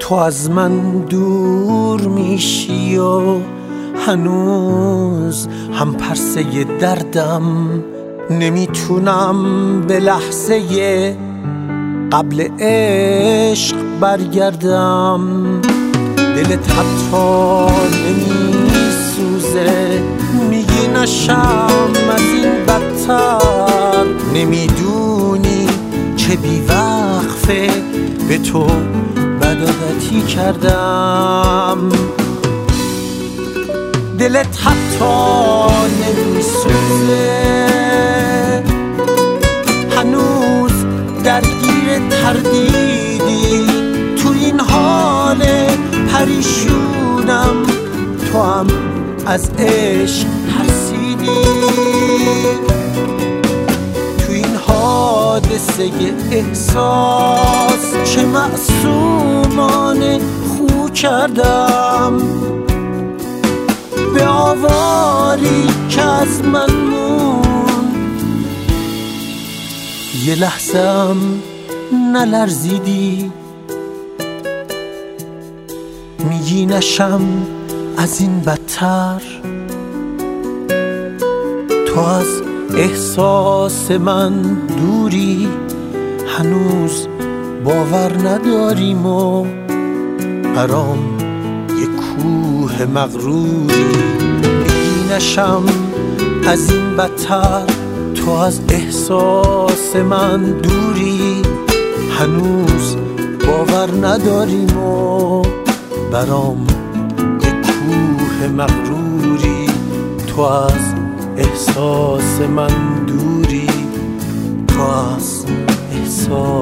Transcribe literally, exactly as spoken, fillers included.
تو از من دور میشی و هنوز هم پرسه دردم، نمیتونم به لحظه قبل عشق برگردم. دلت حتی نمیسوزه، میگی نشم از این بدتر، نمیدونی چه بیوقفه به تو بدعادتی کردم. دلت حتی نمیسوزه، هنوز درگیر تردیدی، تو این حال پریشونم تو هم از عشق ترسیدی. تو این حادثه احساس چه معصومانه خو کردم، به آواری که از من مون یه لحظم نلرزیدی. میگی نشم از این بدتر، تو از احساس من دوری، هنوز باور نداریم و برام یه کوه مغروری. میگی نشم از این بدتر، تو از احساس من دوری، هنوز باور نداریم و برام یه کوه مغروری. تو از احساس من دوری، تو از احساس